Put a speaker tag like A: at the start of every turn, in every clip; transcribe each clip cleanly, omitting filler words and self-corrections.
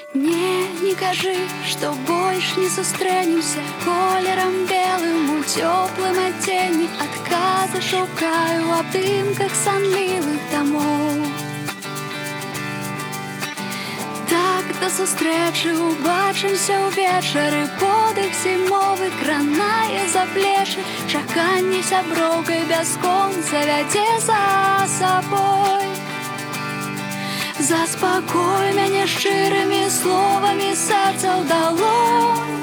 A: Не кажы, што больш не сустрэнемся колерам белым у цёплым адценні. Адказы шукаю у абдымках санлівых дамоў. Так да сустрэчы убачымся ўвечары. Подых зімовы кранае за плечы. Чаканне сяброўкай бясконца вядзе за сабой. Заспакой мяне шчырымі словамі сэрца ў далонь.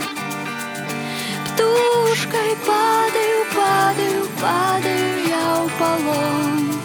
A: Птушкай падаю, падаю, падаю я ў палон.